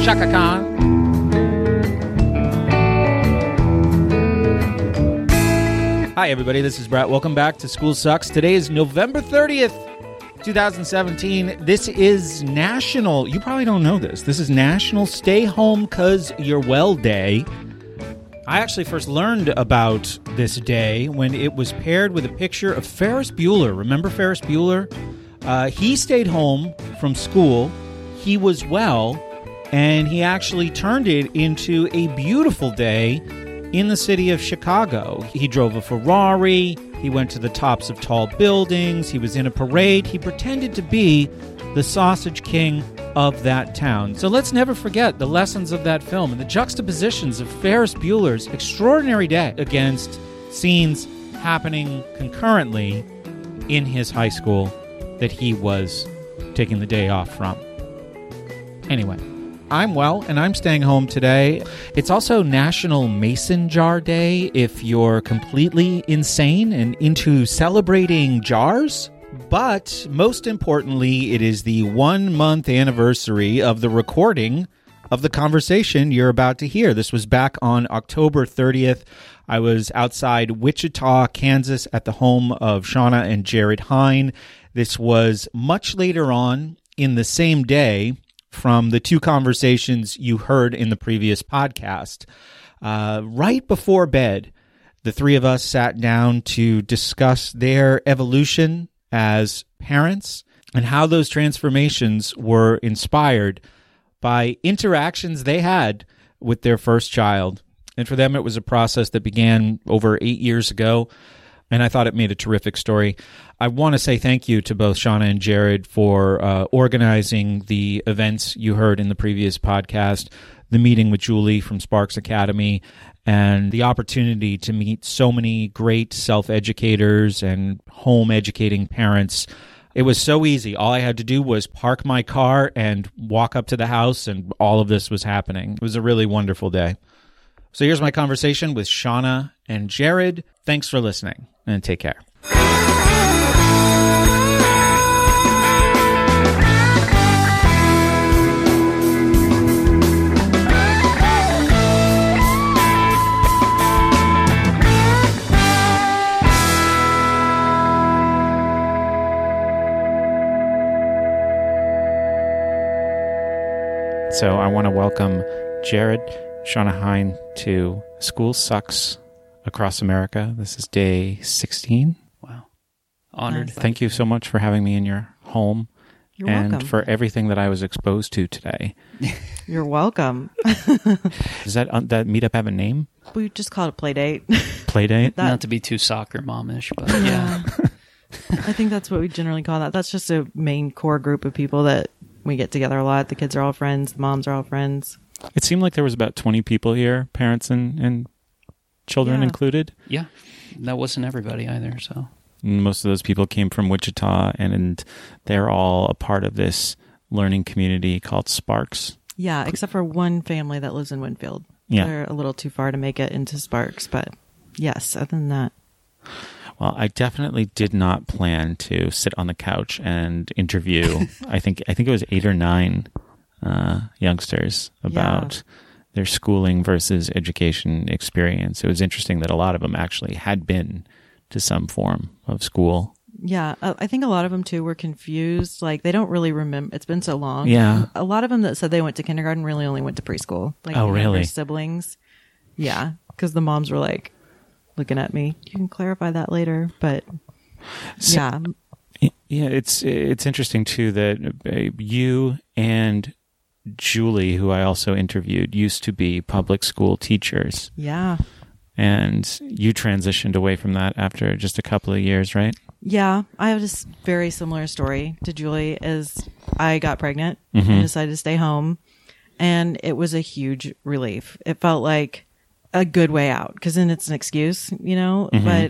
Shaka Khan. Hi, everybody. This is Brett. Welcome back to School Sucks. Today is November 30th, 2017. This is National, you probably don't know this, this is National Stay Home 'Cause You're Well Day. I actually first learned about this day when it was paired with a picture of Ferris Bueller. Remember Ferris Bueller? He stayed home from school. He was well, and he actually turned it into a beautiful day in the city of Chicago. He drove a Ferrari. He went to the tops of tall buildings. He was in a parade. He pretended to be the sausage king of that town. So let's never forget the lessons of that film and the juxtapositions of Ferris Bueller's extraordinary day against scenes happening concurrently in his high school that he was taking the day off from. Anyway, I'm well, and I'm staying home today. It's also National Mason Jar Day if you're completely insane and into celebrating jars. But most importantly, it is the 1-month anniversary of the recording of the conversation you're about to hear. This was back on October 30th. I was outside Wichita, Kansas, at the home of Shauna and Jared Hine. This was much later on in the same day from the two conversations you heard in the previous podcast. Right before bed, the three of us sat down to discuss their evolution as parents and how those transformations were inspired by interactions they had with their first child. And for them, it was a process that began over 8 years ago, and I thought it made a terrific story. I want to say thank you to both Shauna and Jared for organizing the events you heard in the previous podcast, the meeting with Julie from Sparks Academy, and the opportunity to meet so many great self-educators and home-educating parents. It was so easy. All I had to do was park my car and walk up to the house, and all of this was happening. It was a really wonderful day. So here's my conversation with Shauna and Jared. Thanks for listening, and take care. So I want to welcome Jared, Shauna Hine to School Sucks Across America. This is day 16. Wow. Honored. Thank you so much for having me in your home. You're and welcome. for everything that I was exposed to today. You're welcome. Does that meetup have a name? We just call it a play date. Play date? Not to be too soccer momish, but yeah. I think that's what we generally call that. That's just a main core group of people that we get together a lot. The kids are all friends. The moms are all friends. It seemed like there was about 20 people here, parents and children included. Yeah. That wasn't everybody either, so. Most of those people came from Wichita, and they're all a part of this learning community called Sparks. Yeah, except for one family that lives in Winfield. Yeah. They're a little too far to make it into Sparks, but yes, other than that. Well, I definitely did not plan to sit on the couch and interview, I think it was 8 or 9 youngsters about their schooling versus education experience. It was interesting that a lot of them actually had been to some form of school. Yeah, I think a lot of them, too, were confused. Like, they don't really remember. It's been so long. Yeah. A lot of them that said they went to kindergarten really only went to preschool. Like, oh, really? Their siblings. Yeah, because the moms were like, looking at me. You can clarify that later, but yeah. Yeah, it's interesting, too, that you and Julie, who I also interviewed, used to be public school teachers. Yeah. And you transitioned away from that after just a couple of years, right? Yeah. I have this very similar story to Julie. As I got pregnant Mm-hmm. and decided to stay home, and it was a huge relief. It felt like a good way out, because then it's an excuse, Mm-hmm. But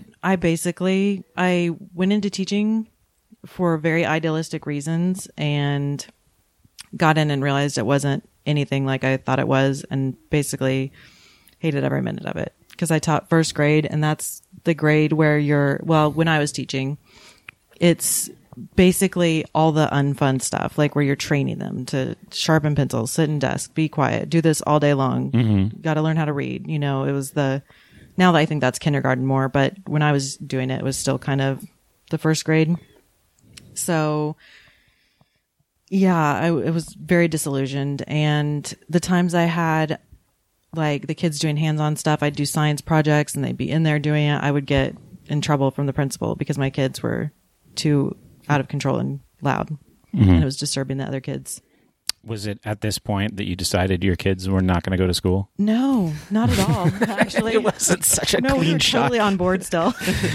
I went into teaching for very idealistic reasons and got in and realized it wasn't anything like I thought it was, and basically hated every minute of it, because I taught first grade, and that's the grade where when I was teaching, it's basically all the unfun stuff, like where you're training them to sharpen pencils, sit in desk, be quiet, do this all day long. Got to learn how to read. You know, it was now that I think that's kindergarten more, but when I was doing it, it was still kind of the first grade. So yeah, it was very disillusioned. And the times I had like the kids doing hands-on stuff, I'd do science projects and they'd be in there doing it. I would get in trouble from the principal because my kids were too out of control and loud, and it was disturbing the other kids. Was it at this point that you decided your kids were not going to go to school? No, not at all. Actually, It wasn't such a no, we clean were shot. totally on board still.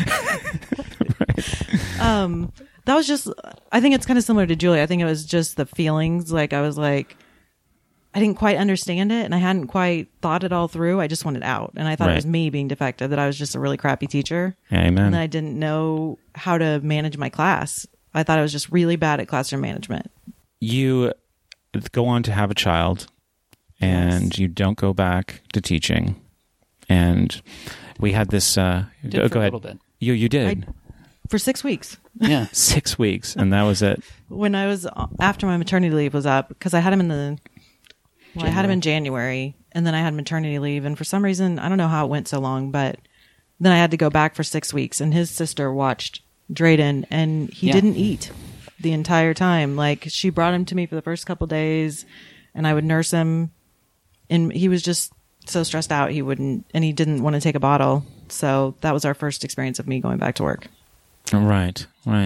That was just, I think it's kind of similar to Julie. I think it was just the feelings. Like I was like, I didn't quite understand it and I hadn't quite thought it all through. I just wanted out. And I thought it was me being defective, that I was just a really crappy teacher. Amen. And I didn't know how to manage my class. I thought I was just really bad at classroom management. You go on to have a child and you don't go back to teaching. And we had this, Did go for a ahead. little bit. You did. For 6 weeks. Yeah. 6 weeks, and that was it. When I was, after my maternity leave was up, because I had him I had him in January, and then I had maternity leave, and for some reason, I don't know how it went so long, but then I had to go back for 6 weeks, and his sister watched Drayden, and he didn't eat the entire time. Like, she brought him to me for the first couple days, and I would nurse him, and he was just so stressed out, he didn't want to take a bottle. So that was our first experience of me going back to work. Right.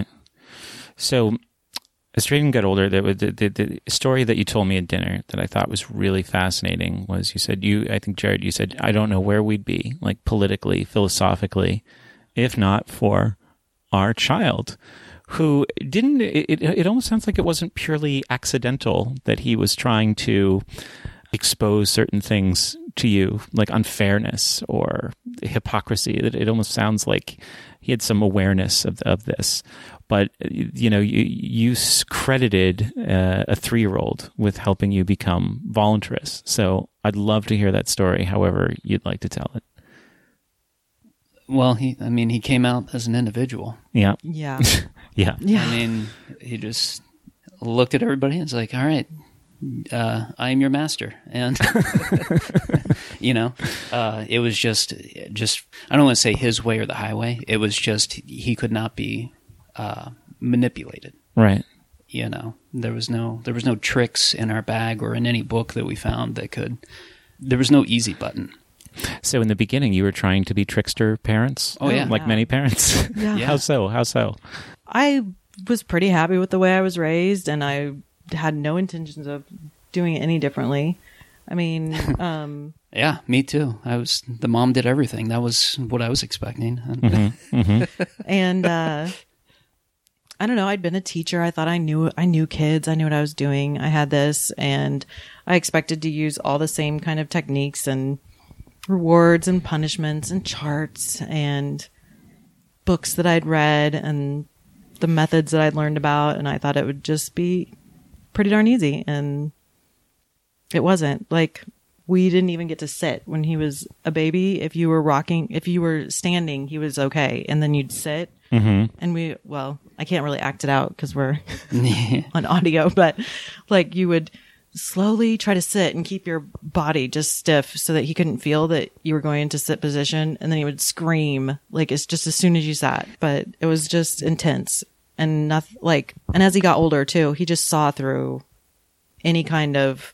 So as Drayden got older, the story that you told me at dinner that I thought was really fascinating was you said, I think, Jared, you said, I don't know where we'd be, like politically, philosophically, if not for our child, who didn't, it almost sounds like it wasn't purely accidental that he was trying to expose certain things to you, like unfairness or hypocrisy. That it almost sounds like he had some awareness of this. But you know, you credited a 3-year-old with helping you become voluntarist. So I'd love to hear that story, however you'd like to tell it. Well, he came out as an individual. Yeah. Yeah. Yeah. I mean, he just looked at everybody and was like, all right, I am your master. And, you know, it was just, I don't want to say his way or the highway. It was just, he could not be manipulated. Right. You know, there was no tricks in our bag or in any book that we found there was no easy button. So in the beginning, you were trying to be trickster parents? Oh, yeah. Like many parents? Yeah. How so? I was pretty happy with the way I was raised, and I had no intentions of doing it any differently. I mean, yeah, me too. The mom did everything. That was what I was expecting. and I don't know. I'd been a teacher. I thought I knew kids. I knew what I was doing. I had this, and I expected to use all the same kind of techniques and rewards and punishments and charts and books that I'd read and the methods that I'd learned about. And I thought it would just be pretty darn easy. And it wasn't. Like, we didn't even get to sit when he was a baby. If you were standing, he was okay. And then you'd sit. And I can't really act it out because we're on audio, but like you would slowly try to sit and keep your body just stiff so that he couldn't feel that you were going into sit position. And then he would scream, like, it's just as soon as you sat, but it was just intense and nothing like, and as he got older too, he just saw through any kind of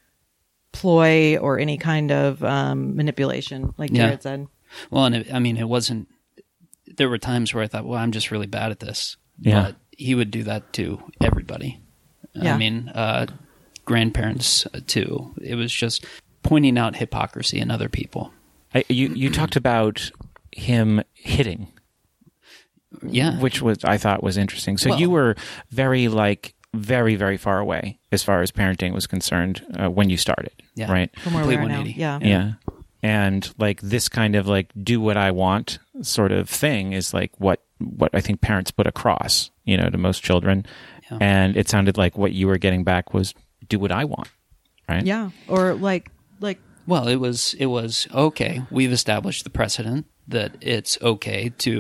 ploy or any kind of manipulation, like Jared said. Well, and it wasn't, there were times where I thought, well, I'm just really bad at this. Yeah. But he would do that to everybody. Yeah. I mean, grandparents too. It was just pointing out hypocrisy in other people. You talked about him hitting. Yeah. Which I thought was interesting. So you were very, very far away as far as parenting was concerned when you started, right? From where we are now. 180. Yeah. And like this kind of like do what I want sort of thing is like what I think parents put across, to most children. Yeah. And it sounded like what you were getting back was do what I want, right? Yeah. Or like. Well, it was okay. We've established the precedent that it's okay to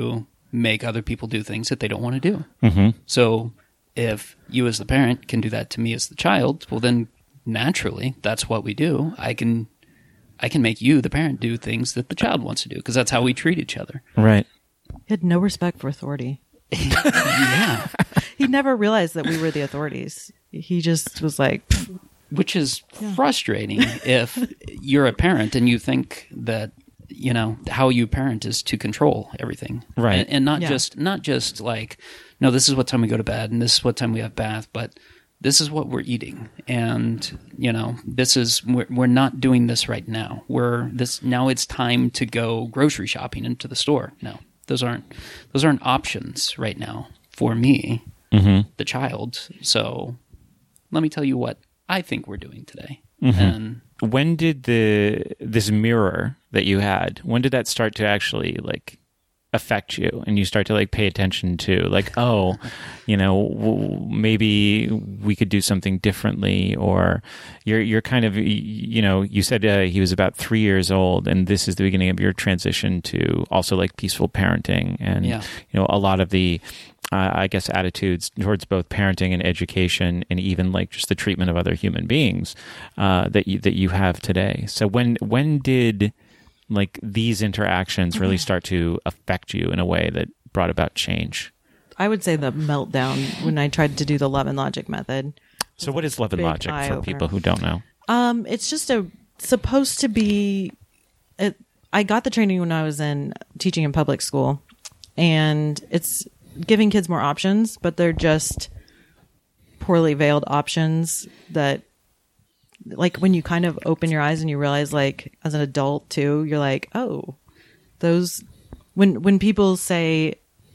make other people do things that they don't want to do. So if you as the parent can do that to me as the child, well then naturally that's what we do. I can make you, the parent, do things that the child wants to do because that's how we treat each other. Right. He had no respect for authority. Yeah. He never realized that we were the authorities. He just was like, Which is frustrating if you're a parent and you think that, you know, how you parent is to control everything. Right. And not Yeah. just like, no, this is what time we go to bed and this is what time we have bath, but this is what we're eating. And, you know, we're not doing this right now. Now it's time to go grocery shopping into the store. No, those aren't options right now for me, the child. So let me tell you what I think we're doing today. And When did this mirror that you had, when did that start to actually like affect you and you start to like pay attention to like, oh, you know, maybe we could do something differently? Or you're kind of, you know, you said he was about 3 years old and this is the beginning of your transition to also like peaceful parenting and, you know, a lot of the, I guess, attitudes towards both parenting and education and even like just the treatment of other human beings that you have today. So when did like these interactions really start to affect you in a way that brought about change? I would say the meltdown when I tried to do the love and logic method. So what is love and Big logic for eye-opener. people who don't know? It's just supposed to be. I got the training when I was in teaching in public school, and it's giving kids more options, but they're just poorly veiled options that, like, when you kind of open your eyes and you realize, like, as an adult too, you're like, oh, those, when people say,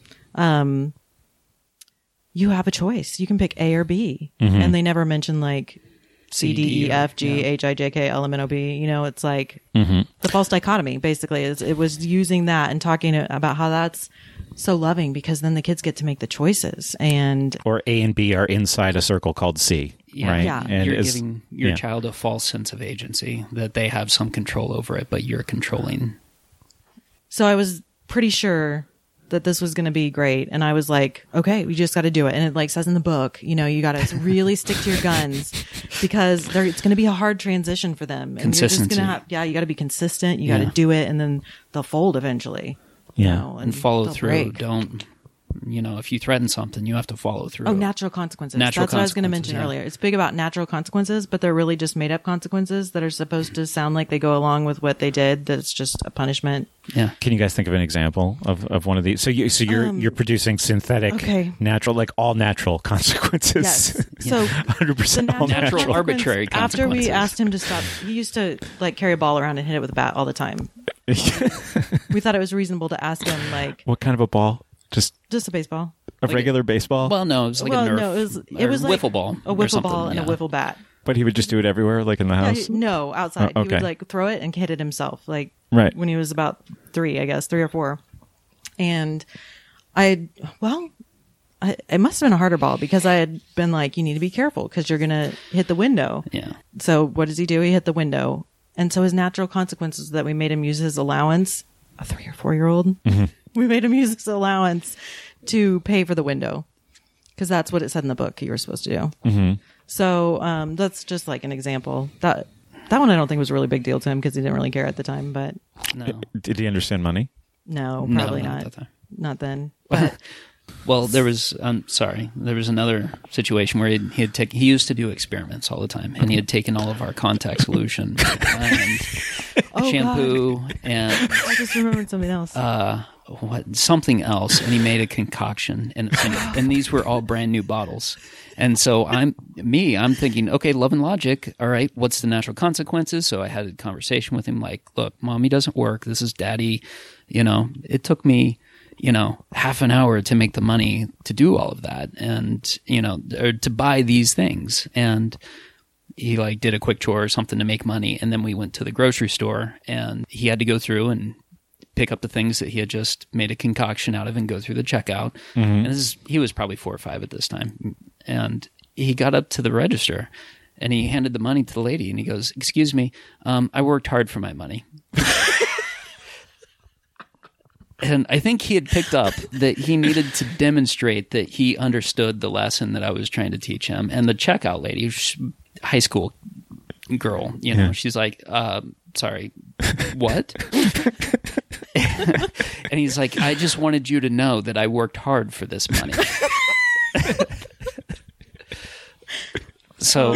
you have a choice, you can pick A or B, and they never mention like C, D, E, F, G, H, I, J, K, L, M, N, O, B, you know, it's like the false dichotomy basically it was using that and talking about how that's so loving because then the kids get to make the choices and Or A and B are inside a circle called C, right? Yeah. And you're giving your child a false sense of agency that they have some control over it, but you're controlling. so I was pretty sure that this was going to be great. And I was like, okay, we just got to do it. And it like says in the book, you know, you got to really stick to your guns because it's going to be a hard transition for them. And you're just Consistency. going to you got to be consistent. You got to do it. And then they'll fold eventually. you Yeah. know, And follow they'll through. break. Don't, you know, if you threaten something, you have to follow through. Oh, natural consequences. Natural That's what I was going to consequences, mention yeah. earlier. It's big about natural consequences, but they're really just made up consequences that are supposed to sound like they go along with what they did. That it's just a punishment. Yeah. Can you guys think of an example of one of these? So you're producing synthetic, okay. natural, like all natural consequences. Yes. So 100% all the Natural consequence- arbitrary After we consequences. asked him to stop, he used to like carry a ball around and hit it with a bat all the time. We thought it was reasonable to ask him like What kind of a ball? Just just a baseball. a regular baseball? Well, no, it was like a Nerf. it was or like wiffle ball. a or wiffle something, ball and a yeah. wiffle bat. But he would just do it everywhere, like in the house? No, outside. Oh, He okay. would like throw it and hit it himself, like Right. when he was about 3, I guess, 3 or 4. And it must have been a harder ball because I had been like, you need to be careful because you're going to hit the window. Yeah. So what does he do? He hit the window. And so his natural consequences that we made him use his allowance, a 3 or 4-year-old, we made him use his allowance to pay for the window because that's what it said in the book you were supposed to do. Mm-hmm. So that's just like an example. That one I don't think was a really big deal to him because he didn't really care at the time. But No. Did he understand money? no, No, probably not not. that time. Not then. But Well, there was another situation where he used to do experiments all the time, and he had taken all of our contact solution and shampoo and I just remembered something else. something else, and he made a concoction, and these were all brand new bottles. And so I'm thinking, okay, love and logic. All right, what's the natural consequences? So I had a conversation with him, like, look, mommy doesn't work. This is daddy. You know, it took me, half an hour to make the money to do all of that, and or to buy these things. And he like did a quick chore or something to make money, and then we went to the grocery store, and he had to go through and pick up the things that he had just made a concoction out of and go through the checkout. And he was probably 4 or 5 at this time. And he got up to the register and he handed the money to the lady and he goes, "Excuse me, I worked hard for my money." And I think he had picked up that he needed to demonstrate that he understood the lesson that I was trying to teach him. And the checkout lady, high school girl, she's like, sorry, what? And he's like, I just wanted you to know that I worked hard for this money. So,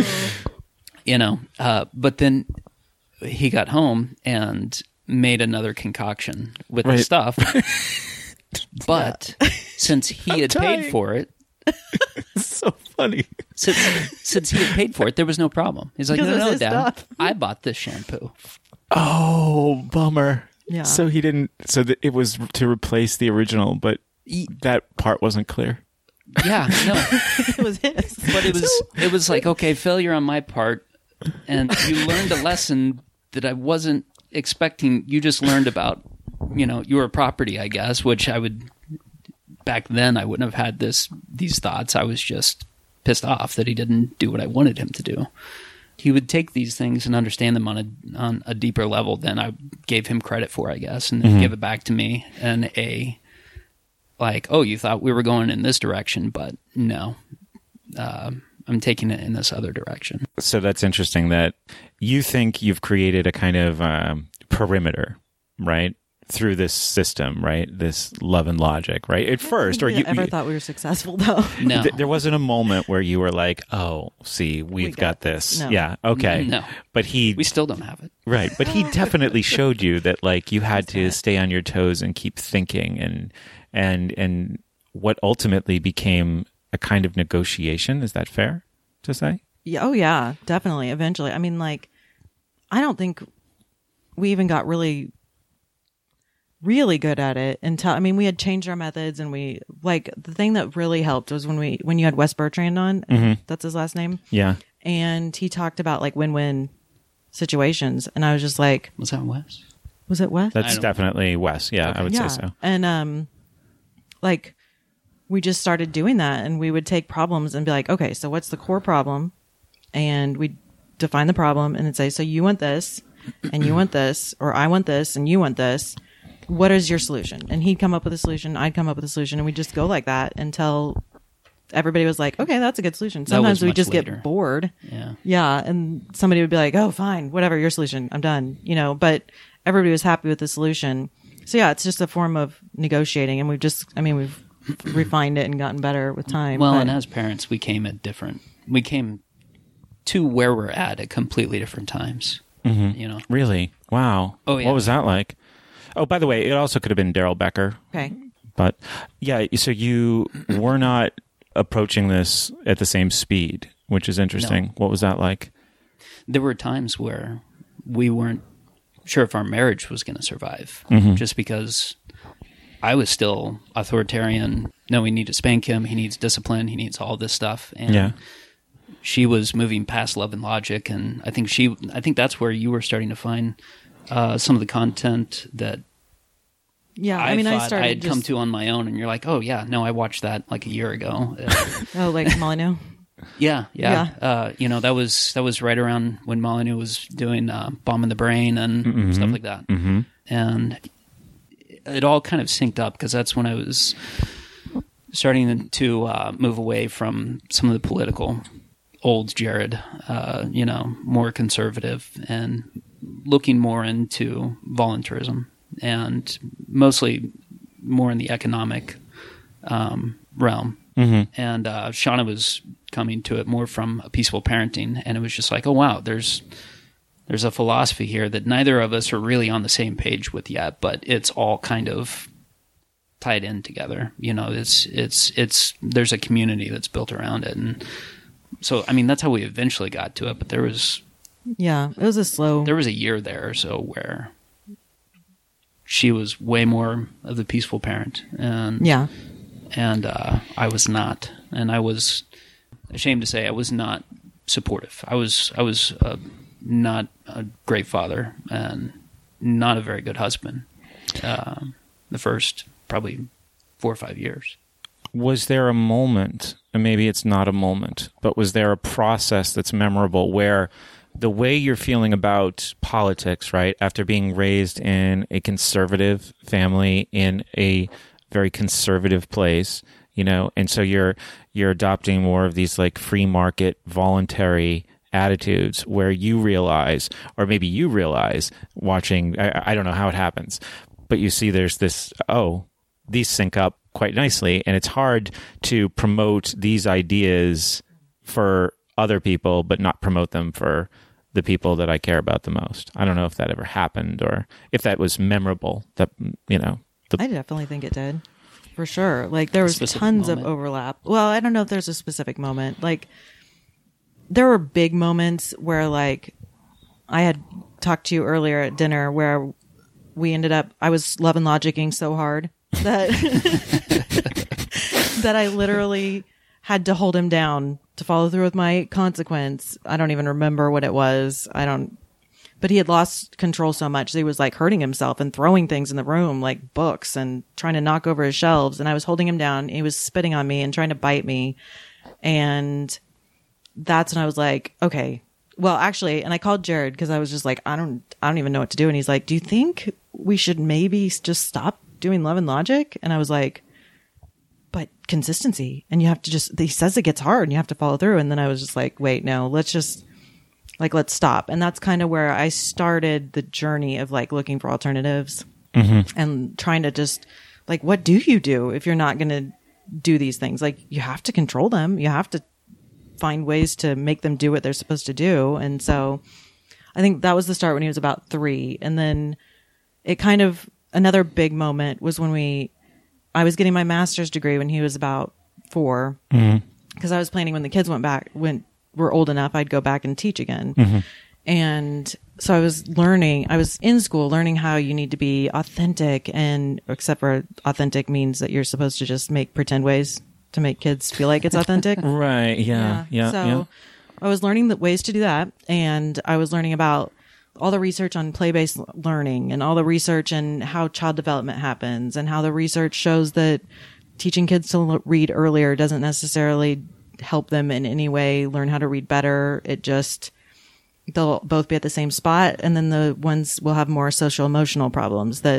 but then he got home and made another concoction with the stuff. But since he had paid for it, It's so funny. Since he had paid for it, there was no problem. He's like, no, Dad, stuff. I bought this shampoo. Oh, bummer. Yeah. So he didn't. So it was to replace the original, but that part wasn't clear. Yeah, no, it was his. But it was like, okay, failure on my part, and you learned a lesson that I wasn't expecting. You just learned about, your property, I guess, which I would. Back then, I wouldn't have had these thoughts. I was just pissed off that he didn't do what I wanted him to do. He would take these things and understand them on a deeper level than I gave him credit for, I guess, and then give it back to me in like, oh, you thought we were going in this direction, but no, I'm taking it in this other direction. So that's interesting that you think you've created a kind of perimeter, right? Through this system, right? This love and logic, right? At first, or you ever thought we were successful though? No, there wasn't a moment where you were like, "Oh, see, we've got this." No. Yeah, okay. No, but we still don't have it, right? But he definitely showed you that, like, you had to stay on your toes and keep thinking, and what ultimately became a kind of negotiation. Is that fair to say? Yeah. Oh, yeah. Definitely. Eventually, I mean, like, I don't think we even got really good at it until, we had changed our methods, and the thing that really helped was when you had Wes Bertrand on, that's his last name. Yeah. And he talked about like win-win situations. And I was just like, was that Wes? Was it Wes? That's definitely Wes. Yeah, okay. I would say so. And, we just started doing that, and we would take problems and be like, okay, so what's the core problem? And we'd define the problem and then say, so you want this and you want this, or I want this and you want this. What is your solution? And he'd come up with a solution. I'd come up with a solution, and we'd just go like that until everybody was like, okay, that's a good solution. Sometimes we just get bored. Yeah. Yeah. And somebody would be like, oh, fine, whatever, your solution. I'm done. But everybody was happy with the solution. So yeah, it's just a form of negotiating, and we've refined it and gotten better with time. Well, and as parents, we came to where we're at completely different times. Mm-hmm. Really? Wow. Oh, yeah. What was that like? Oh, by the way, it also could have been Daryl Becker. Okay. But yeah, so you were not approaching this at the same speed, which is interesting. No. What was that like? There were times where we weren't sure if our marriage was going to survive, just because I was still authoritarian. No, we need to spank him. He needs discipline. He needs all this stuff. And she was moving past love and logic. And I think that's where you were starting to find some of the content that I thought I had come to on my own. And you're like, oh, yeah, no, I watched that like a year ago. Oh, like Molyneux? Yeah. That was right around when Molyneux was doing Bomb in the Brain and stuff like that. Mm-hmm. And it all kind of synced up, because that's when I was starting to move away from some of the political old Jared, more conservative, and looking more into voluntarism, and mostly more in the economic realm. Mm-hmm. And Shauna was coming to it more from a peaceful parenting, and it was just like, oh wow, there's a philosophy here that neither of us are really on the same page with yet, but it's all kind of tied in together. It's there's a community that's built around it, and so that's how we eventually got to it. But there was it was there was a year there or so where she was way more of the peaceful parent, and I was not, and I was ashamed to say I was not supportive. I was not a great father and not a very good husband the first probably 4 or 5 years. Was there a moment, and maybe it's not a moment, but was there a process that's memorable where the way you're feeling about politics, right? After being raised in a conservative family in a very conservative place, you know, and so you're adopting more of these like free market, voluntary attitudes where you realize, or maybe you realize watching, I don't know how it happens, but you see there's this, these sync up quite nicely, and it's hard to promote these ideas for other people but not promote them for the people that I care about the most. I don't know if that ever happened or if that was memorable. That, you know, I definitely think it did, for sure. Like there was tons of overlap. Well, I don't know if there's a specific moment. Like there were big moments where, like, I had talked to you earlier at dinner where we ended up, I was love and logicking so hard that that I literally had to hold him down to follow through with my consequence. I don't even remember what it was. But he had lost control so much that he was like hurting himself and throwing things in the room, like books, and trying to knock over his shelves. And I was holding him down. He was spitting on me and trying to bite me. And that's when I was like, okay, well, actually, and I called Jared because I was just like, I don't even know what to do. And he's like, do you think we should maybe just stop doing Love and Logic? And I was like, but consistency, and you have to he says it gets hard and you have to follow through. And then I was just like, wait, no, let's stop. And that's kind of where I started the journey of like looking for alternatives and trying to just like, what do you do if you're not going to do these things? Like you have to control them. You have to find ways to make them do what they're supposed to do. And so I think that was the start when he was about 3. And then it kind of, another big moment was when I was getting my master's degree when he was about 4, because I was planning when the kids were old enough, I'd go back and teach again. And so I was in school learning how you need to be authentic, and except for authentic means that you're supposed to just make pretend ways to make kids feel like it's authentic. Right. Yeah. So I was learning the ways to do that. And I was learning about all the research on play-based learning and all the research and how child development happens, and how the research shows that teaching kids to read earlier doesn't necessarily help them in any way learn how to read better. They'll both be at the same spot. And then the ones will have more social emotional problems that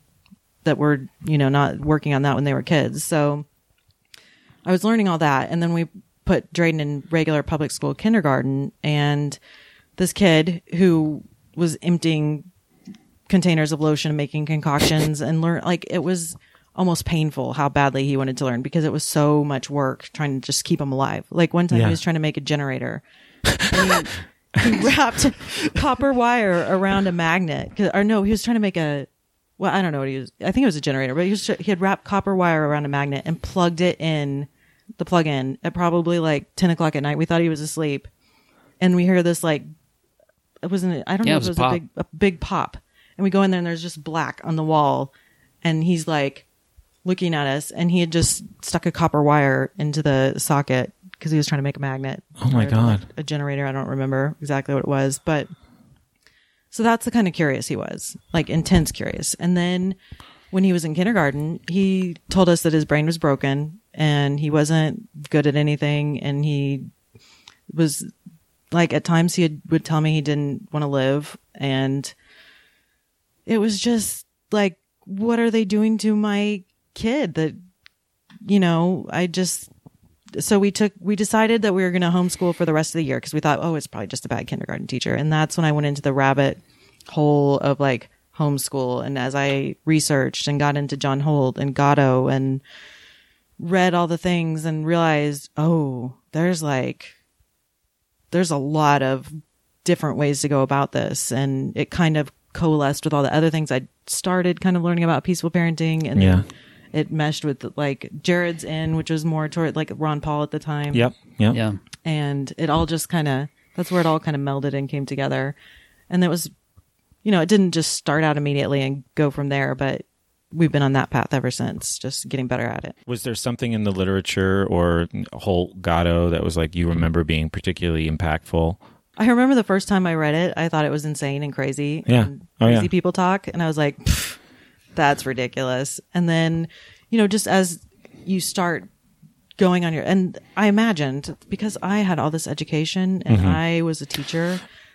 were, not working on that when they were kids. So I was learning all that. And then we put Drayden in regular public school kindergarten, and this kid who was emptying containers of lotion and making concoctions and it was almost painful how badly he wanted to learn, because it was so much work trying to just keep him alive. Like one time he was trying to make a generator. And he wrapped copper wire around a magnet. He was trying to make I don't know what he was. I think it was a generator, but he had wrapped copper wire around a magnet and plugged it in the plug-in at probably like 10 o'clock at night. We thought he was asleep. And we hear this like, I don't know if it was a big pop. And we go in there and there's just black on the wall. And he's like looking at us, and he had just stuck a copper wire into the socket because he was trying to make a magnet. Oh my God. Like a generator. I don't remember exactly what it was, but so that's the kind of curious he was, like intense curious. And then when he was in kindergarten, he told us that his brain was broken and he wasn't good at anything. And he was like, at times would tell me he didn't want to live. And it was just like, what are they doing to my kid that, so we decided that we were going to homeschool for the rest of the year, because we thought, it's probably just a bad kindergarten teacher. And that's when I went into the rabbit hole of like homeschool. And as I researched and got into John Holt and Gatto and read all the things and realized, there's a lot of different ways to go about this. And it kind of coalesced with all the other things I started kind of learning about peaceful parenting. And then it meshed with like Jared's In, which was more toward like Ron Paul at the time. Yep. Yeah. And it all just that's where it all kind of melded and came together. And it was, it didn't just start out immediately and go from there, but we've been on that path ever since, just getting better at it. Was there something in the literature or Holt, Gatto that was like you remember being particularly impactful? I remember the first time I read it, I thought it was insane and crazy. Yeah. And crazy people talk. And I was like, that's ridiculous. And then, just as you start going on and I imagined, because I had all this education and I was a teacher,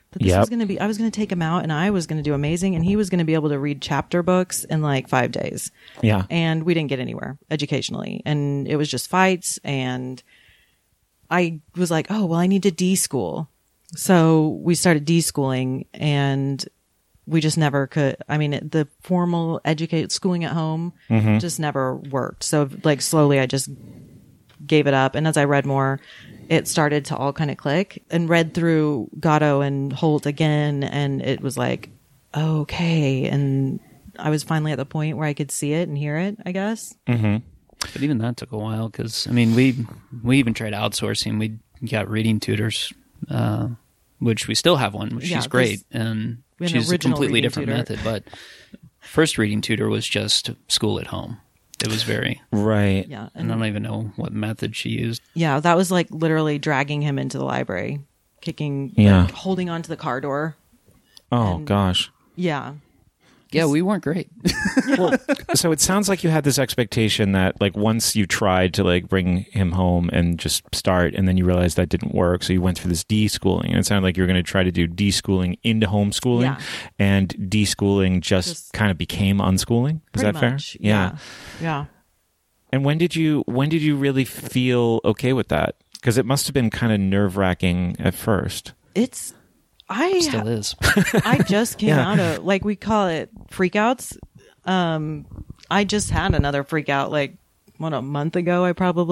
that this was going to be, I was going to take him out and I was going to do amazing and he was going to be able to read chapter books in like 5 days. Yeah. And we didn't get anywhere educationally. And it was just fights. And I was like, oh, well, I need to de-school. So we started de-schooling and we just never could. I mean, the formal schooling at home just never worked. So like slowly I just gave it up. And as I read more, it started to all kind of click, and read through Gatto and Holt again. And it was like, okay. And I was finally at the point where I could see it and hear it, I guess. Mm-hmm. But even that took a while because, I mean, we even tried outsourcing. We got reading tutors, which we still have one, which is great. And she's a completely different method. But first reading tutor was just school at home. It was very... Right. Yeah. And I don't even know what method she used. Yeah, that was like literally dragging him into the library, kicking, like, holding onto the car door. Oh, gosh. Yeah. Yeah, we weren't great. Well, so it sounds like you had this expectation that, like, once you tried to, like, bring him home and just start, and then you realized that didn't work, so you went through this deschooling. And it sounded like you were going to try to do deschooling into homeschooling, and deschooling just kind of became unschooling. Is that fair? Yeah. Yeah. And when did you really feel okay with that? Because it must have been kind of nerve-wracking at first. It still is. I just came out of, like, we call it freakouts. I just had another freakout, like, a month ago.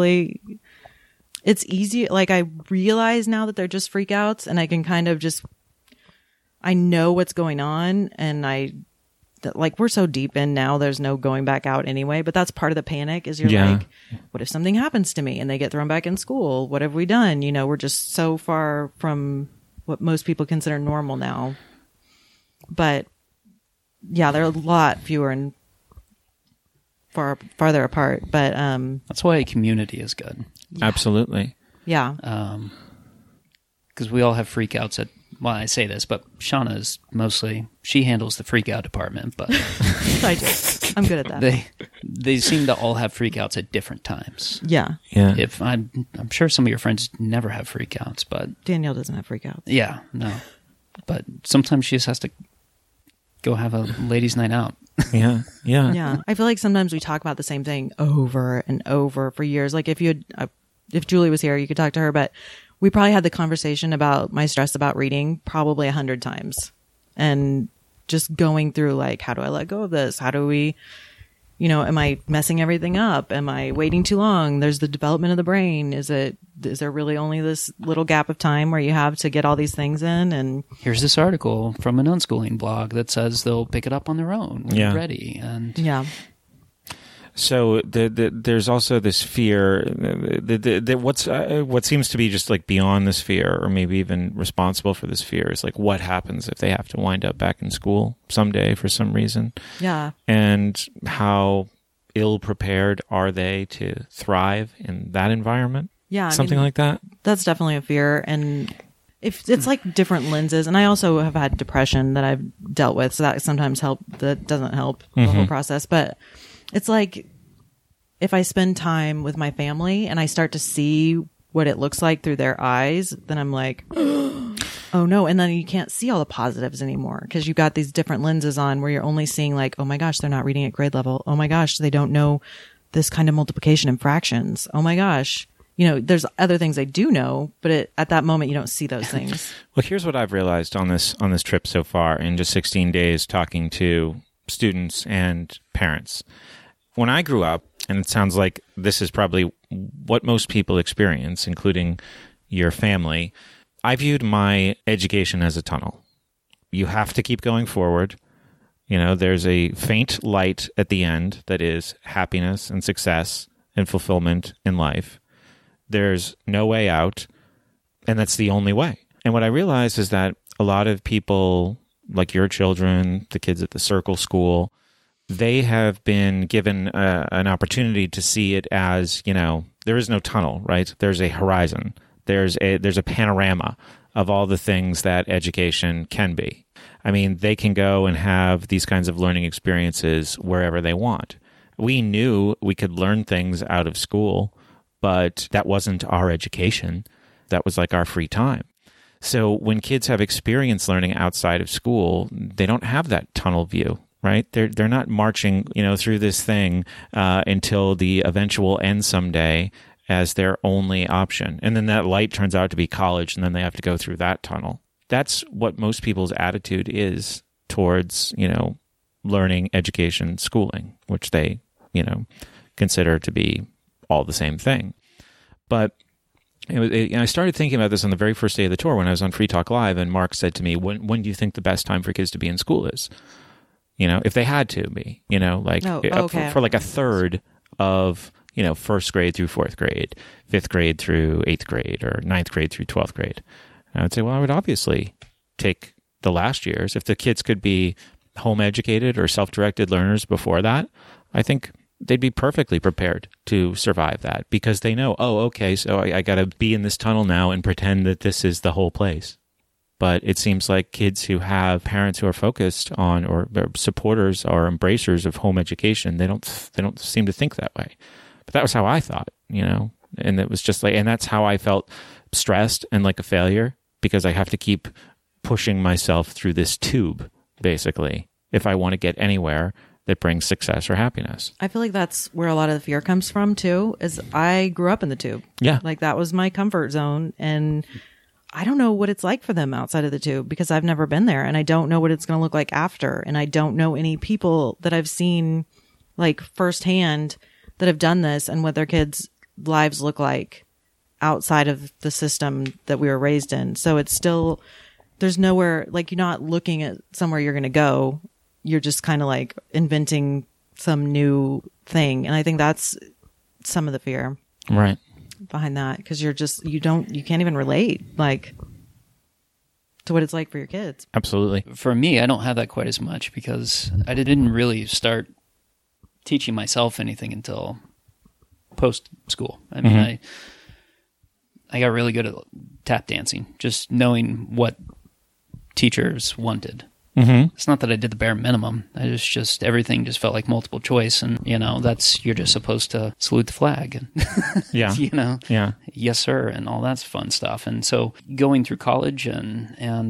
It's easy. Like, I realize now that they're just freakouts, and I can kind of just, I know what's going on, and like, we're so deep in now, there's no going back out anyway. But that's part of the panic is you're like, what if something happens to me and they get thrown back in school? What have we done? You know, we're just so far from what most people consider normal now. But yeah, they're a lot fewer and farther apart. But that's why a community is good. Absolutely. Yeah. Because we all have freakouts at, well, I say this, but Shauna is mostly, she handles the freakout department, but I do. I'm good at that. They seem to all have freakouts at different times. Yeah. If I'm sure some of your friends never have freakouts, but Danielle doesn't have freakouts. Yeah, no. But sometimes she just has to go have a ladies' night out. Yeah. I feel like sometimes we talk about the same thing over and over for years. Like if Julie was here, you could talk to her, but we probably had the conversation about my stress about reading probably 100 times, and just going through like, how do I let go of this? How do we, am I messing everything up? Am I waiting too long? There's the development of the brain. Is there really only this little gap of time where you have to get all these things in? And here's this article from an unschooling blog that says they'll pick it up on their own when they're ready. And so there's also this fear that what seems to be just like beyond this fear, or maybe even responsible for this fear, is like, what happens if they have to wind up back in school someday for some reason? Yeah. And how ill prepared are they to thrive in that environment? Yeah. Something like that? That's definitely a fear. And if it's like different lenses, and I also have had depression that I've dealt with, so that sometimes that doesn't help the whole process. But it's like, if I spend time with my family and I start to see what it looks like through their eyes, then I'm like, oh no. And then you can't see all the positives anymore because you've got these different lenses on where you're only seeing like, oh my gosh, they're not reading at grade level. Oh my gosh, they don't know this kind of multiplication and fractions. Oh my gosh. There's other things I do know, but at that moment you don't see those things. Well, here's what I've realized on this trip so far in just 16 days talking to students and parents. When I grew up, and it sounds like this is probably what most people experience, including your family, I viewed my education as a tunnel. You have to keep going forward. There's a faint light at the end that is happiness and success and fulfillment in life. There's no way out, and that's the only way. And what I realized is that a lot of people, like your children, the kids at the Circle School, they have been given an opportunity to see it as, there is no tunnel, right? There's a horizon. There's a panorama of all the things that education can be. I mean, they can go and have these kinds of learning experiences wherever they want. We knew we could learn things out of school, but that wasn't our education. That was like our free time. So when kids have experience learning outside of school, they don't have that tunnel view, right? They're not marching, through this thing until the eventual end someday as their only option. And then that light turns out to be college, and then they have to go through that tunnel. That's what most people's attitude is towards, learning, education, schooling, which they, consider to be all the same thing. But I started thinking about this on the very first day of the tour when I was on Free Talk Live, and Mark said to me, when do you think the best time for kids to be in school is? If they had to be, for like a third of, first grade through fourth grade, fifth grade through eighth grade, or ninth grade through 12th grade. And I would say, well, I would obviously take the last years. If the kids could be home educated or self-directed learners before that, I think they'd be perfectly prepared to survive that, because they know, okay, so I got to be in this tunnel now and pretend that this is the whole place. But it seems like kids who have parents who are focused on, or supporters or embracers of home education, they don't seem to think that way. But that was how I thought, and it was just like, and that's how I felt stressed and like a failure, because I have to keep pushing myself through this tube, basically, if I want to get anywhere that brings success or happiness. I feel like that's where a lot of the fear comes from too, is I grew up in the tube. Yeah. Like that was my comfort zone. And I don't know what it's like for them outside of the tube, because I've never been there, and I don't know what it's going to look like after. And I don't know any people that I've seen like firsthand that have done this and what their kids' lives look like outside of the system that we were raised in. So it's still, there's nowhere, like, you're not looking at somewhere you're going to go. You're just kind of like inventing some new thing. And I think that's some of the fear right behind that, because you can't even relate like to what it's like for your kids. Absolutely. For me, I don't have that quite as much, because I didn't really start teaching myself anything until post school. I mean, I got really good at tap dancing, just knowing what teachers wanted. It's not that I did the bare minimum. I just everything just felt like multiple choice, and you're just supposed to salute the flag, and yeah, yes sir, and all that fun stuff. And so going through college, and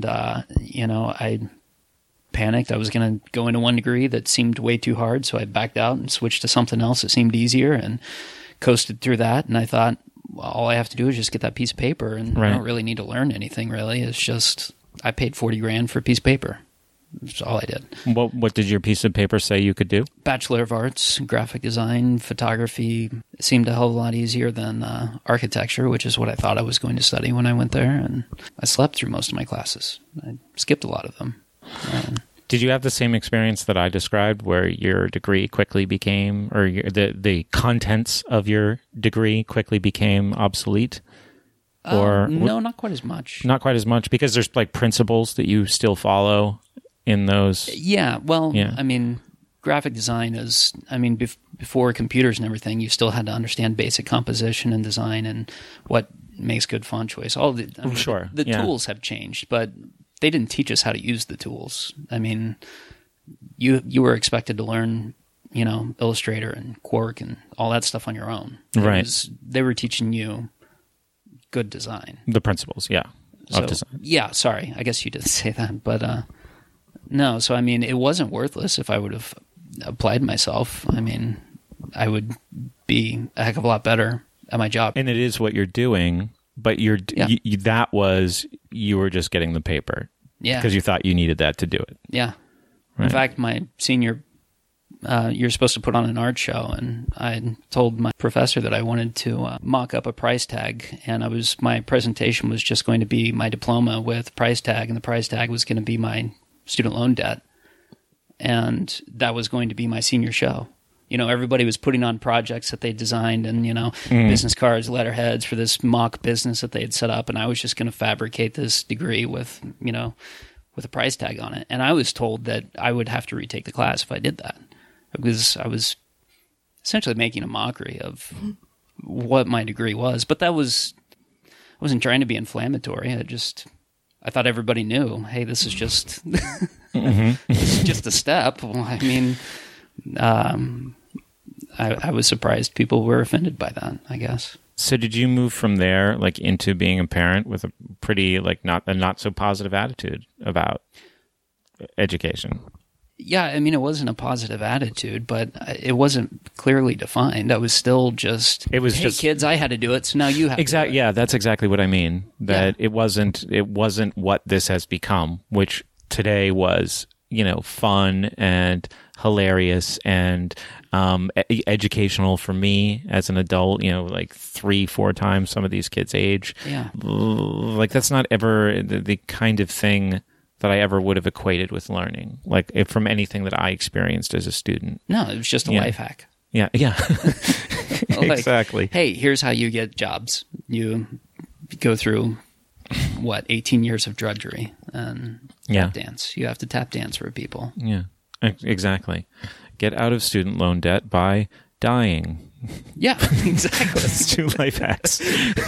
I panicked. I was going to go into one degree that seemed way too hard, so I backed out and switched to something else that seemed easier, and coasted through that. And I thought, well, all I have to do is just get that piece of paper, and I don't really need to learn anything. Really, it's just I paid $40,000 for a piece of paper. That's all I did. What did your piece of paper say you could do? Bachelor of Arts, graphic design, photography. It seemed a hell of a lot easier than architecture, which is what I thought I was going to study when I went there. And I slept through most of my classes. I skipped a lot of them. Did you have the same experience that I described, where your degree quickly became, or the contents of your degree quickly became obsolete? Or no, not quite as much. Not quite as much, because there's like principles that you still follow in those. Yeah, well, yeah. I mean, graphic design is, before computers and everything, you still had to understand basic composition and design and what makes good font choice. All the the tools have changed, but they didn't teach us how to use the tools. I mean, you were expected to learn, Illustrator and Quark and all that stuff on your own. Right. They were teaching you good design. The principles, of design. Yeah, sorry. I guess you did say that, but no. So, it wasn't worthless if I would have applied myself. I would be a heck of a lot better at my job. And it is what you're doing, but you were just getting the paper. Yeah. Because you thought you needed that to do it. Yeah. Right. In fact, my senior, you're supposed to put on an art show, and I told my professor that I wanted to mock up a price tag, and my presentation was just going to be my diploma with price tag, and the price tag was going to be my student loan debt, and that was going to be my senior show. Everybody was putting on projects that they designed, and business cards, letterheads for this mock business that they had set up, and I was just going to fabricate this degree with a price tag on it. And I was told that I would have to retake the class if I did that, because I was essentially making a mockery of what my degree was. But I wasn't trying to be inflammatory. I thought everybody knew, hey, this is just this is just a step. Well, I was surprised people were offended by that, I guess. So did you move from there like into being a parent with a pretty like not so positive attitude about education? Yeah, I mean, it wasn't a positive attitude, but it wasn't clearly defined. I was still just, It was hey, just- kids, I had to do it, so now you have to do it. Yeah, that's exactly what I mean. That it wasn't what this has become, which today was, fun and hilarious and educational for me as an adult, like 3-4 times some of these kids' age. Yeah. Like that's not ever the kind of thing that I ever would have equated with learning, like from anything that I experienced as a student. No, it was just a life hack. Yeah. Like, Exactly. hey, here's how you get jobs. You go through, 18 years of drudgery and tap dance. You have to tap dance for people. Yeah, exactly. Get out of student loan debt by dying. Yeah, exactly. That's 2 life hacks.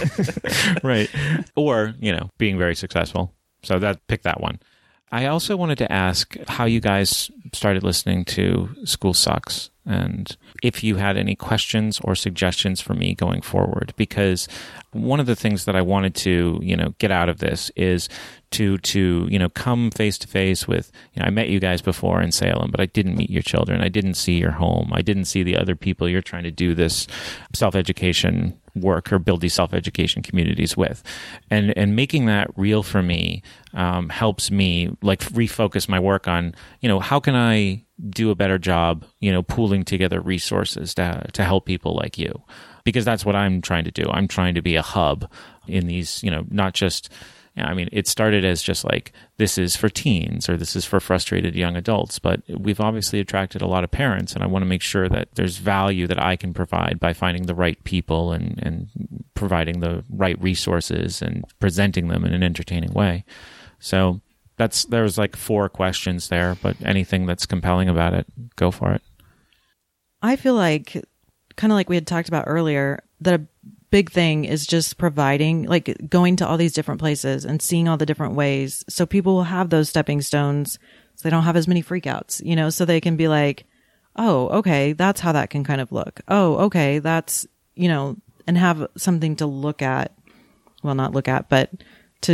Right. Or, being very successful. So pick that one. I also wanted to ask how you guys started listening to School Sucks and if you had any questions or suggestions for me going forward, because one of the things that I wanted to, get out of this is to come face to face with, I met you guys before in Salem, but I didn't meet your children. I didn't see your home. I didn't see the other people you're trying to do this self-education work or build these self-education communities with. And making that real for me helps me like refocus my work on, how can I do a better job, pooling together resources to help people like you? Because that's what I'm trying to do. I'm trying to be a hub in these, not just, it started as just like, this is for teens or this is for frustrated young adults, but we've obviously attracted a lot of parents, and I want to make sure that there's value that I can provide by finding the right people and providing the right resources and presenting them in an entertaining way. So there was like 4 questions there, but anything that's compelling about it, go for it. I feel like, kind of like we had talked about earlier, that a big thing is just providing, like going to all these different places and seeing all the different ways. So people will have those stepping stones so they don't have as many freakouts, so they can be like, oh, okay, that's how that can kind of look. Oh, okay, that's, and have something to look at. Well, not look at, but to,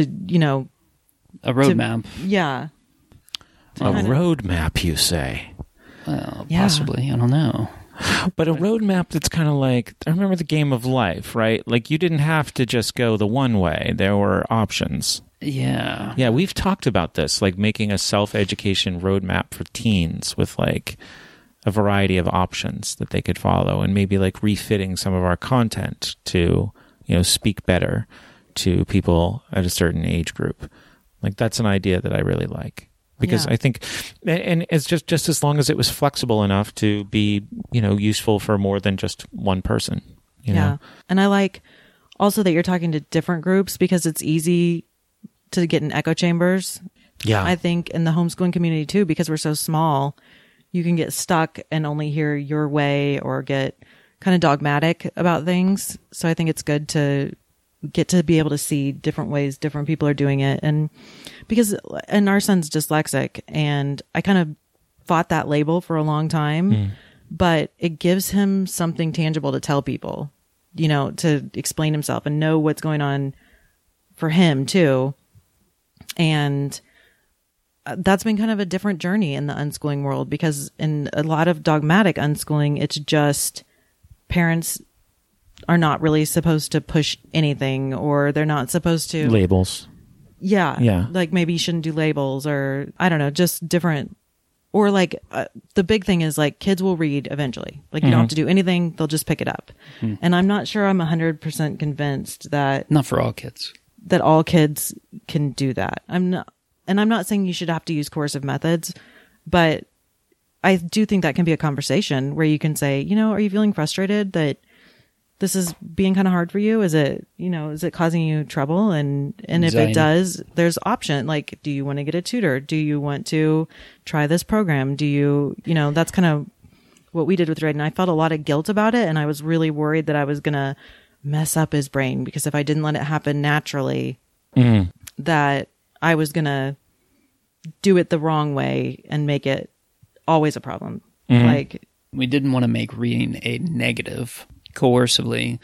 A roadmap. Yeah. A roadmap, you say? Well, Yeah. possibly. I don't know. But a roadmap that's kind of like, I remember the Game of Life, right? Like you didn't have to just go the one way. There were options. Yeah. Yeah, we've talked about this, like making a self-education roadmap for teens with like a variety of options that they could follow, and maybe like refitting some of our content to, speak better to people at a certain age group. Like that's an idea that I really like. Because I think, and it's just as long as it was flexible enough to be, useful for more than just one person. You know? And I like also that you're talking to different groups, because it's easy to get in echo chambers. Yeah. I think in the homeschooling community too, because we're so small, you can get stuck and only hear your way or get kind of dogmatic about things. So I think it's good to get to be able to see different ways different people are doing it. And our son's dyslexic, and I kind of fought that label for a long time, but it gives him something tangible to tell people, to explain himself and know what's going on for him too. And that's been kind of a different journey in the unschooling world, because in a lot of dogmatic unschooling, it's just parents are not really supposed to push anything, or they're not supposed to Labels. Yeah. Like maybe you shouldn't do labels, or I don't know, just different. Or like the big thing is like kids will read eventually. Like you don't have to do anything. They'll just pick it up. And I'm not sure I'm 100% convinced that Not for all kids. that all kids can do that. I'm not saying you should have to use coercive methods, but I do think that can be a conversation where you can say, are you feeling frustrated that this is being kind of hard for you? Is it causing you trouble? And if Anxiety. it does, there's option. Like, do you want to get a tutor? Do you want to try this program? Do you, that's kind of what we did with Drayden. I felt a lot of guilt about it, and I was really worried that I was going to mess up his brain, because if I didn't let it happen naturally, that I was going to do it the wrong way and make it always a problem. Like, We didn't want to make reading a negative coercively,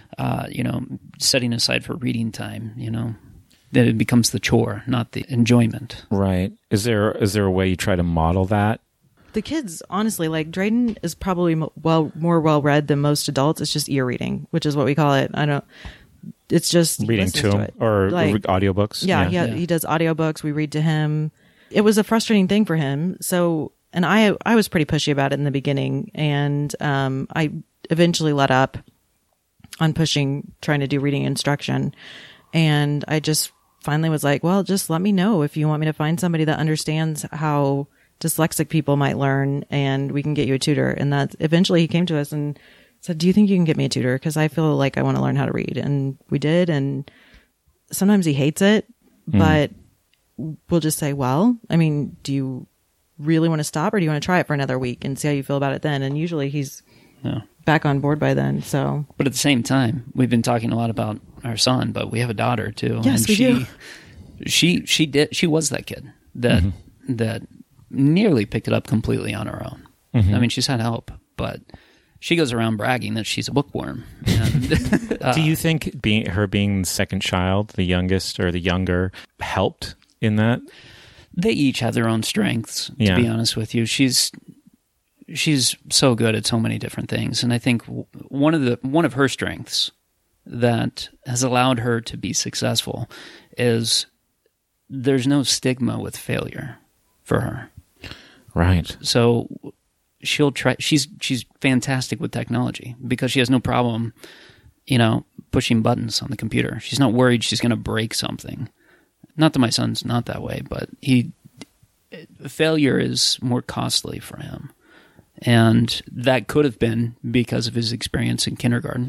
setting aside for reading time, that it becomes the chore, not the enjoyment. Right. Is there a way you try to model that? The kids, honestly, like Drayden is probably more well read than most adults. It's just ear reading, which is what we call it. It's just reading to him or like, audiobooks. Yeah, he does audiobooks. We read to him. It was a frustrating thing for him. So, and I was pretty pushy about it in the beginning, and I eventually let up on trying to do reading instruction, and I just finally was like, well, just let me know if you want me to find somebody that understands how dyslexic people might learn, and we can get you a tutor. And that eventually he came to us and said, do you think you can get me a tutor? Because I feel like I want to learn how to read. And we did. And sometimes he hates it, but we'll just say, well, I mean, do you really want to stop, or do you want to try it for another week and see how you feel about it then? And usually he's back on board by then. So, but at the same time, we've been talking a lot about our son, but we have a daughter too. Yes, and we do. She was that kid that nearly picked it up completely on her own. I mean, she's had help, but she goes around bragging that she's a bookworm. And, do you think her being the second child, the youngest or the younger, helped in that? They each have their own strengths, to be honest with you. She's so good at so many different things, and I think one of her strengths that has allowed her to be successful is there's no stigma with failure for her. Right. So she'll try. She's fantastic with technology because she has no problem, pushing buttons on the computer. She's not worried she's going to break something. Not that my son's not that way, but failure is more costly for him. And that could have been because of his experience in kindergarten.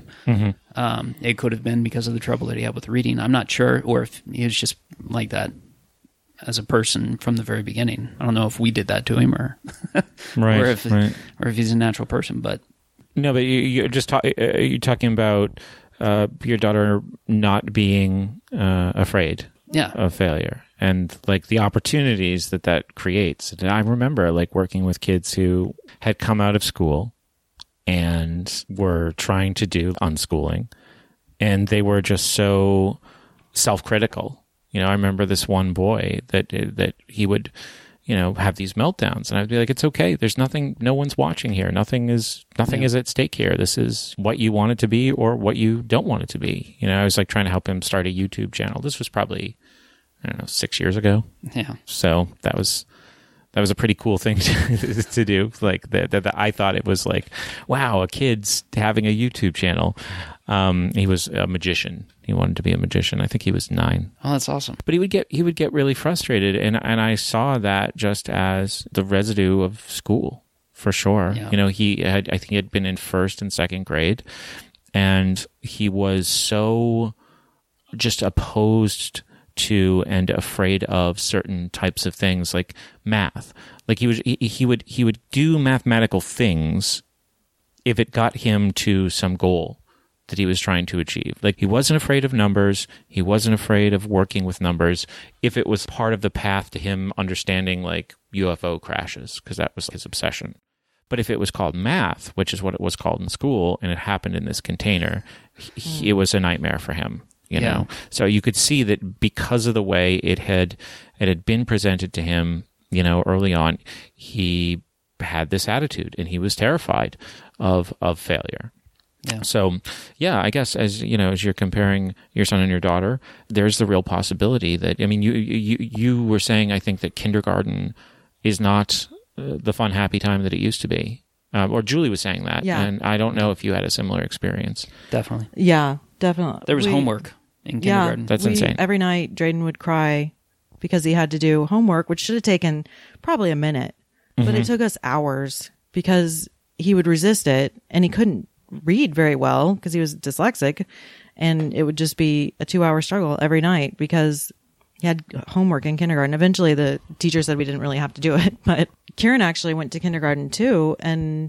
It could have been because of the trouble that he had with reading. I'm not sure, or if he was just like that as a person from the very beginning. I don't know if we did that to him, or right, or if he's a natural person. But no, but you're just you're talking about your daughter not being afraid of failure, and like the opportunities that creates. And I remember like working with kids who had come out of school and were trying to do unschooling, and they were just so self-critical. I remember this one boy that he would, have these meltdowns, and I'd be like, "It's okay. There's nothing. No one's watching here. Nothing is at stake here. This is what you want it to be, or what you don't want it to be." I was like trying to help him start a YouTube channel. This was probably, 6 years ago. Yeah. So that was a pretty cool thing to do. Like that, I thought it was like, wow, a kid's having a YouTube channel. He was a magician. He wanted to be a magician. I think he was 9. Oh, that's awesome. But he would get really frustrated, and I saw that just as the residue of school, for sure. Yeah. I think he had been in first and second grade, and he was so just opposed to and afraid of certain types of things like math. Like he would do mathematical things if it got him to some goal that he was trying to achieve. Like he wasn't afraid of numbers. He wasn't afraid of working with numbers if it was part of the path to him understanding like UFO crashes, because that was his obsession. But if it was called math, which is what it was called in school, and it happened in this container, it was a nightmare for him. So you could see that because of the way it had been presented to him, early on, he had this attitude, and he was terrified of failure. Yeah. So, I guess as you're comparing your son and your daughter, there's the real possibility that, you were saying, I think, that kindergarten is not the fun, happy time that it used to be. Or Julie was saying that. Yeah. And I don't know if you had a similar experience. Definitely. Yeah, definitely. There was homework in kindergarten. Yeah, that's insane. Every night, Drayden would cry because he had to do homework, which should have taken probably a minute. But it took us hours because he would resist it, and he couldn't read very well because he was dyslexic, and it would just be a 2-hour struggle every night because he had homework in kindergarten. Eventually the teacher said we didn't really have to do it, but Kieran actually went to kindergarten too, and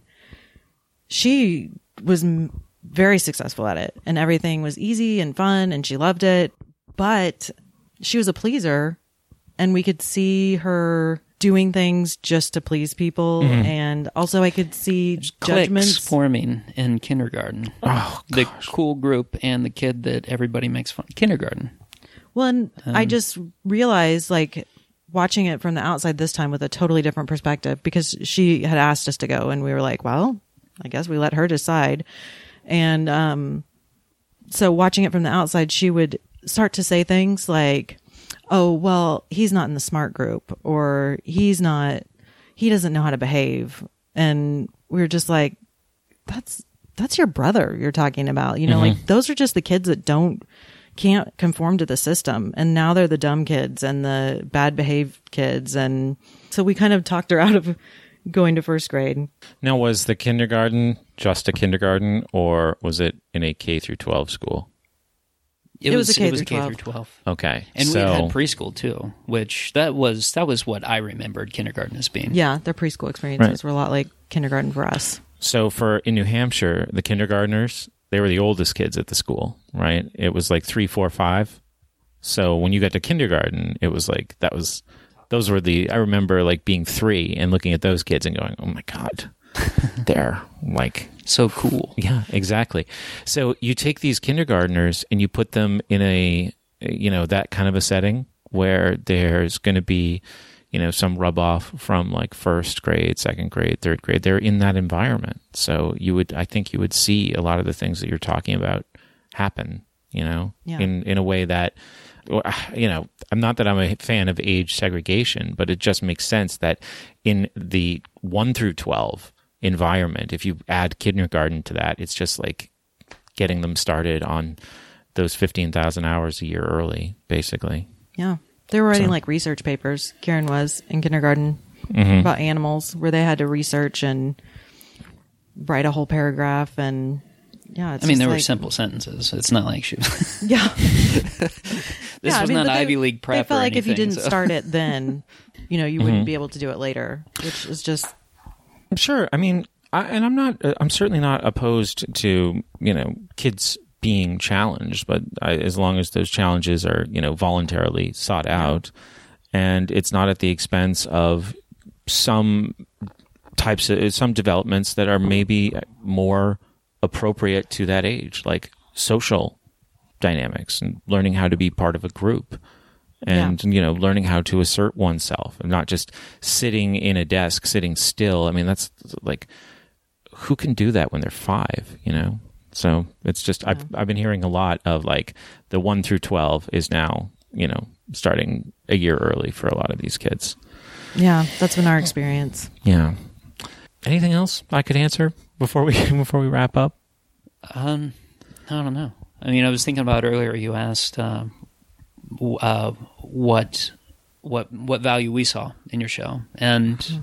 she was very successful at it, and everything was easy and fun, and she loved it, but she was a pleaser, and we could see her doing things just to please people. And also I could see judgments Cliques forming in kindergarten. Oh, the cool group and the kid that everybody makes fun. Kindergarten. Well, and I just realized, like, watching it from the outside this time with a totally different perspective, because she had asked us to go and we were like, well, I guess we let her decide. And so watching it from the outside, she would start to say things like, oh, well, he's not in the smart group, or he doesn't know how to behave. And we were just like, that's your brother you're talking about. You know, like, those are just the kids that can't conform to the system. And now they're the dumb kids and the bad behaved kids. And so we kind of talked her out of going to first grade. Now, was the kindergarten just a kindergarten, or was it in a K through 12 school? It was a K through K 12. through 12. Okay. And we had preschool too, which that was what I remembered kindergarten as being. Yeah, their preschool experiences were a lot like kindergarten for us. So in New Hampshire, the kindergartners, they were the oldest kids at the school, right? It was like 3, 4, 5. So when you got to kindergarten, it was like, I remember like being 3 and looking at those kids and going, oh my God, they're like... So cool. Yeah, exactly. So you take these kindergartners and you put them in that kind of a setting where there's going to be, some rub off from like first grade, second grade, third grade. They're in that environment. So I think you would see a lot of the things that you're talking about happen, in a way that, I'm not that I'm a fan of age segregation, but it just makes sense that in the 1 through 12 environment, if you add kindergarten to that, it's just like getting them started on those 15,000 hours a year early, basically. Yeah. They were writing like research papers, Karen was, in kindergarten about animals, where they had to research and write a whole paragraph. And yeah, there were simple sentences. It's not like she Yeah. This was not Ivy League prep. They felt or like anything, if you didn't start it then, you wouldn't be able to do it later, which is just... Sure. I'm certainly not opposed to, kids being challenged, but as long as those challenges are, voluntarily sought out, and it's not at the expense of some developments that are maybe more appropriate to that age, like social dynamics and learning how to be part of a group. And, learning how to assert oneself and not just sitting in a desk, sitting still. That's like, who can do that when they're 5, So it's just, I've been hearing a lot of like the 1 through 12 is now, starting a year early for a lot of these kids. Yeah, that's been our experience. Yeah. Anything else I could answer before we wrap up? I don't know. I was thinking about earlier, you asked, what value we saw in your show, and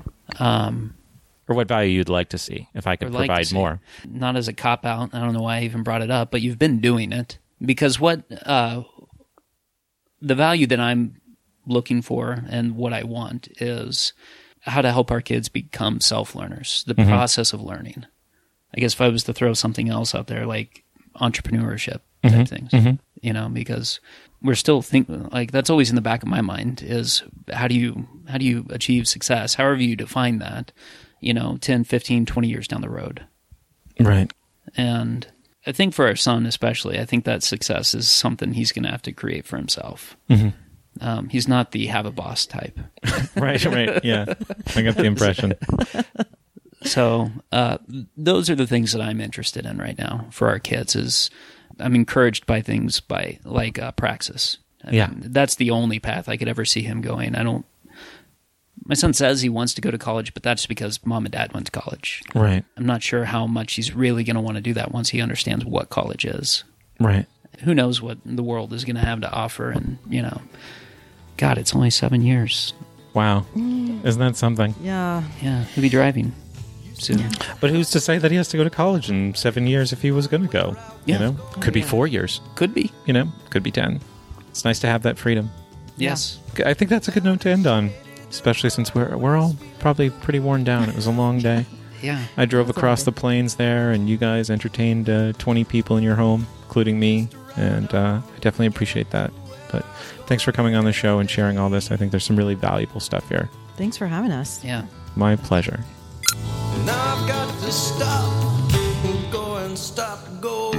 or what value you'd like to see if I could provide more. Not as a cop out. I don't know why I even brought it up, but you've been doing it because what the value that I'm looking for and what I want is how to help our kids become self-learners. The process of learning. I guess if I was to throw something else out there, like entrepreneurship type things, because we're still that's always in the back of my mind is how do you achieve success, however you define that, 10, 15, 20 years down the road. Right. And I think for our son especially, I think that success is something he's going to have to create for himself. He's not the have a boss type. Right. Yeah. I got the impression. So those are the things that I'm interested in right now for our kids. Is I'm encouraged by things like Praxis. That's the only path I could ever see him going. My son says he wants to go to college, but that's because mom and dad went to college. Right. I'm not sure how much he's really going to want to do that once he understands what college is. Right. Who knows what the world is going to have to offer, and God, it's only 7 years. Wow. Isn't that something? Yeah. Yeah, he'll be driving soon. But who's to say that he has to go to college in 7 years if he was going to go? Yeah. Could be 4 years. Could be. Could be 10. It's nice to have that freedom. Yes. I think that's a good note to end on, especially since we're all probably pretty worn down. It was a long day. Yeah. I drove across the plains there, and you guys entertained 20 people in your home, including me, and I definitely appreciate that. But thanks for coming on the show and sharing all this. I think there's some really valuable stuff here. Thanks for having us. Yeah. My pleasure. Now I've got to stop, go and stop, go.